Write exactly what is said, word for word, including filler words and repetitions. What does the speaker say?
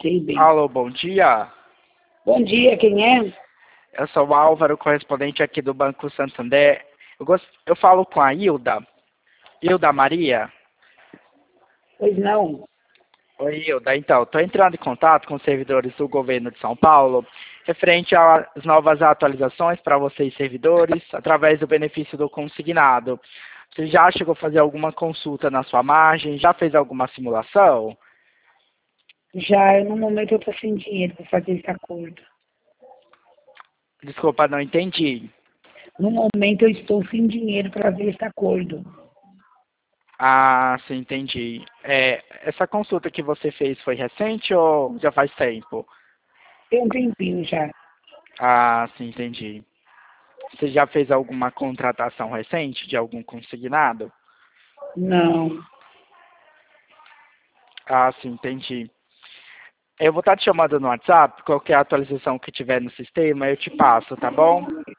sei bem. Alô, bom dia. Bom dia, quem é? Eu sou o Álvaro, correspondente aqui do Banco Santander. Eu, gost... eu falo com a Hilda. Hilda Maria? Pois não. Oi, Hilda. Então, estou entrando em contato com os servidores do governo de São Paulo, referente às novas atualizações para vocês, servidores, através do benefício do consignado. Você já chegou a fazer alguma consulta na sua margem? Já fez alguma simulação? Já, eu, no momento eu estou sem dinheiro para fazer esse acordo. Desculpa, não entendi. No momento eu estou sem dinheiro para ver esse acordo. Ah, sim, entendi. É, essa consulta que você fez foi recente ou já faz tempo? Tem um tempinho já. Ah, sim, entendi. Você já fez alguma contratação recente de algum consignado? Não. Ah, sim, entendi. Eu vou estar te chamando no WhatsApp, qualquer atualização que tiver no sistema, eu te passo, tá bom?